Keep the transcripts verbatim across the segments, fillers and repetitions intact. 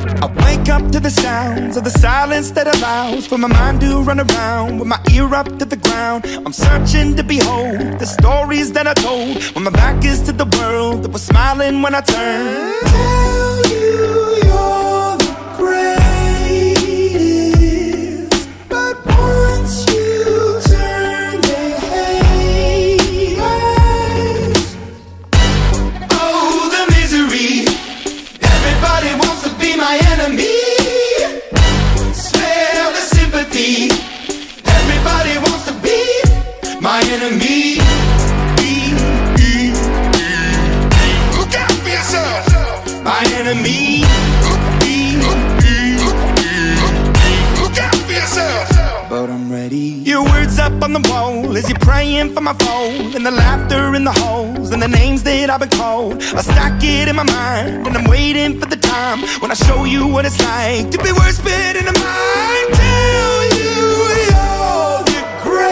I wake up to the sounds of the silence that allows for my mind to run around with my ear up to the ground. I'm searching to behold the stories that I told when my back is to the world that was smiling when I turned. Tell you you're the greatest, but once you turn they hate us. Oh, the misery. Everybody wants to be my enemy. Smell the sympathy. Everybody wants to be my enemy. Look out for yourself. My enemy. Look out for yourself. But I'm ready. Your words up on the wall as you're praying for my phone, and the laughter in the holes and the names that I've been called. I stack it in my mind and I'm waiting for the time when I show you what it's like to be worse fit in the mind. Tell you you're the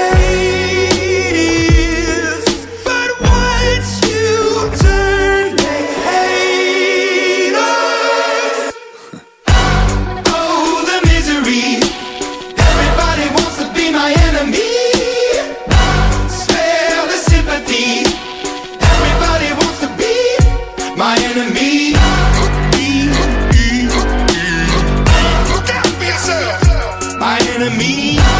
greatest, but once you turn they hate us. Oh, the misery. Everybody wants to be my enemy. Spare the sympathy. Everybody wants to be my enemy. Look out for yourself. My enemy.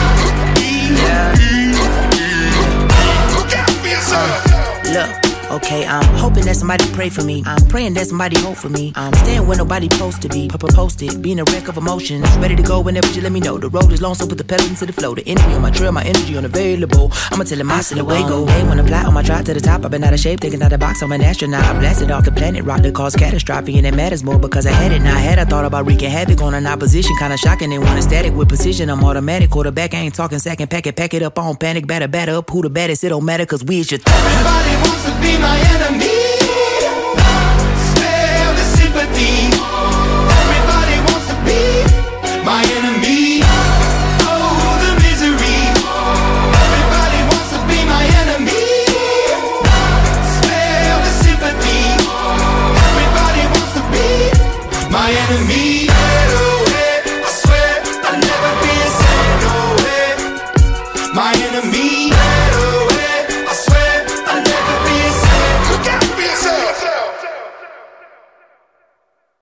Look out for yourself. Look, okay, I'm hoping that somebody pray for me. I'm praying that somebody hope for me. I'm staying where nobody supposed to be. Papa posted, being a wreck of emotions. Ready to go whenever you let me know. The road is long, so put the pedal into the flow. The energy on my trail, my energy unavailable. I'ma tell him I still away go. Hey, when I fly on my drive to the top, I've been out of shape, thinking out the box. I'm an astronaut. I blasted off the planet, rock that caused catastrophe, and it matters more because I had it. Now I had I thought about wreaking havoc on an opposition, kinda shocking. They want a static with precision. I'm automatic, quarterback. I ain't talking second pack it, pack it up on panic, batter, batter up. Who the baddest? It don't matter, cause we is your th Everybody wants to be my enemy. Spare the sympathy.